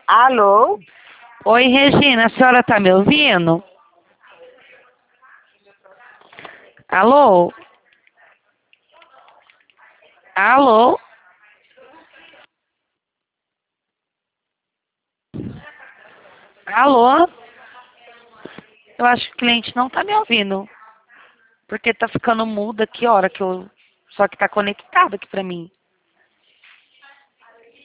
Alô? Oi, Regina, a senhora tá me ouvindo? Alô? Alô? Alô? Eu acho que o cliente não tá me ouvindo. Porque tá ficando mudo aqui a hora que eu. Só que tá conectado aqui pra mim.